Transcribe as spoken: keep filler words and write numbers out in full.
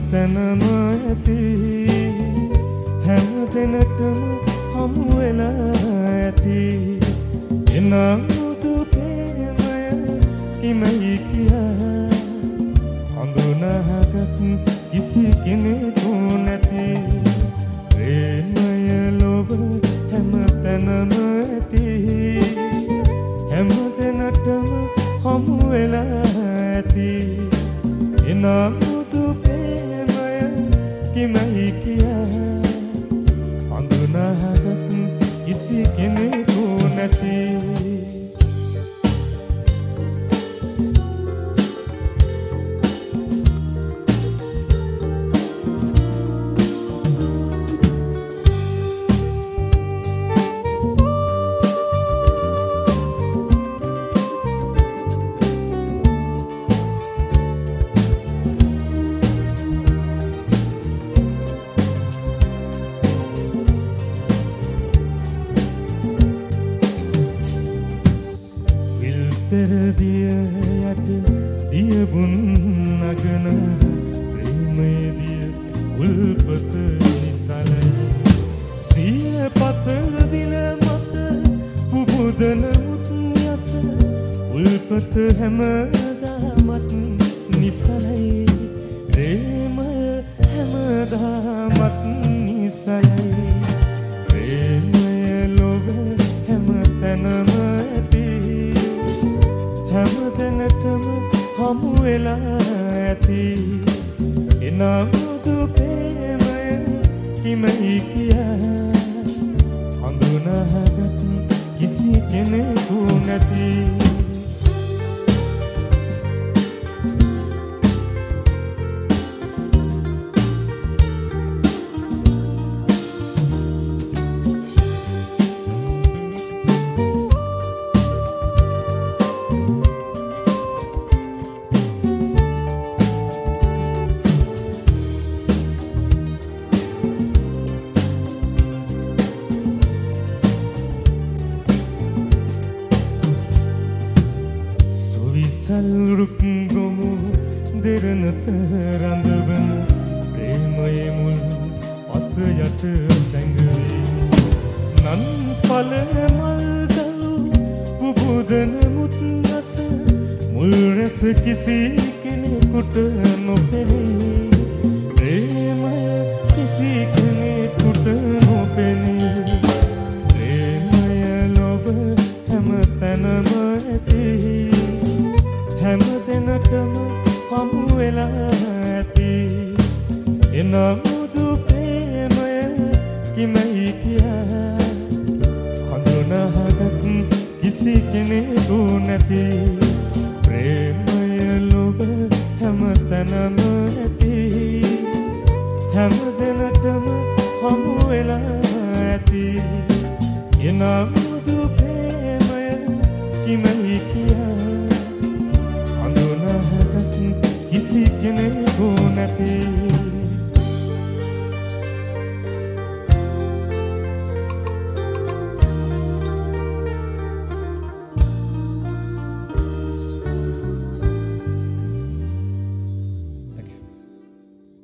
තැනම ඇති හැම දෙනටම හමු වෙලා ඇති එනම් මුදු ප්‍රේමය කිමයි කියා හඳුනාගත් කිසි කෙනෙකු නැති ප්‍රේමය ලොව හැම තැනම ඇති හැම දෙනටම හමු වෙලා ඇති එනම් මුදු ප්‍රේමය කිමයි කියා හඳුනාගත් කිසි කෙනෙකු නැති පෙරදිය යට දියබුන් නගන ප්‍රේමයේදිය උල්පත නිසලයි සිය පත විල මත පුබුදන මුත් යස උල්පත හැමදාමත් නිසලයි ප්‍රේමය හැමදාමත් නිසලයි ප්‍රේමය ලොව හැම තැනම ඇති හැම දෙනටම හමු වෙලා ඇති එනම් මුදු ප්‍රේමය කිමයි කියා හඳුනාගත් කිසි කෙනෙකු නැති සල්රුක් ගොමු දෙරනත රඳවන ප්‍රේමයේ මුල් පස යට සැඟවේ නන් පල මල් දළු පුබුදන මුත් රස මුල් රස කිසි කෙනෙකුට නොපෙනේ ප්‍රේමය කිසි කෙනෙකුට නොපෙනේ ප්‍රේමය ලොව හැම තැනම ඇති හැම දෙනටම හමු වෙලා ඇති එනම් මුදු ප්‍රේමය කිමයි කියා හඳුනාගත් කිසි කෙනෙකු නැති ප්‍රේමය ලොව හැම තැනම ඇති හැම දෙනටම හමු වෙලා ඇති එනම් මුදු ප්‍රේමය කිමයි කියා හඳුනාගත් කිසි කෙනෙකු නැති